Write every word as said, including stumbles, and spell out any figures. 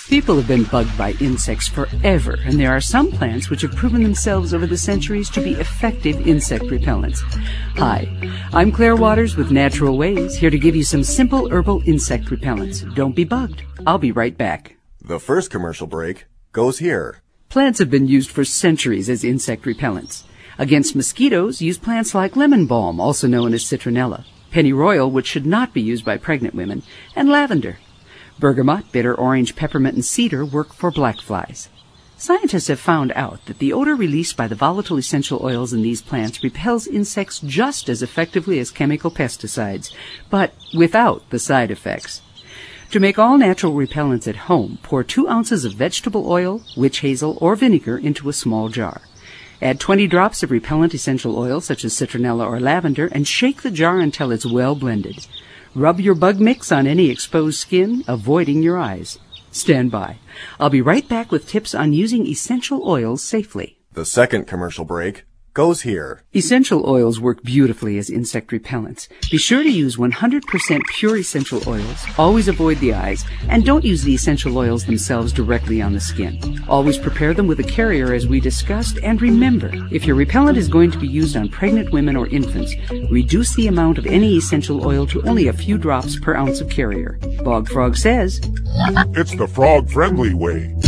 People have been bugged by insects forever, and there are some plants which have proven themselves over the centuries to be effective insect repellents. Hi, I'm Claire Waters with Natural Ways, here to give you some simple herbal insect repellents. Don't be bugged. I'll be right back. The first commercial break goes here. Plants have been used for centuries as insect repellents. Against mosquitoes, use plants like lemon balm, also known as citronella, pennyroyal, which should not be used by pregnant women, and lavender. Bergamot, bitter orange, peppermint, and cedar work for black flies. Scientists have found out that the odor released by the volatile essential oils in these plants repels insects just as effectively as chemical pesticides, but without the side effects. To make all natural repellents at home, pour two ounces of vegetable oil, witch hazel, or vinegar into a small jar. Add twenty drops of repellent essential oil, such as citronella or lavender, and shake the jar until it's well blended. Rub your bug mix on any exposed skin, avoiding your eyes. Stand by. I'll be right back with tips on using essential oils safely. The second commercial break goes here. Essential oils work beautifully as insect repellents. Be sure to use one hundred percent pure essential oils. Always avoid the eyes, and don't use the essential oils themselves directly on the skin. Always prepare them with a carrier as we discussed, and remember, if your repellent is going to be used on pregnant women or infants, reduce the amount of any essential oil to only a few drops per ounce of carrier. Bog Frog says, it's the frog-friendly way.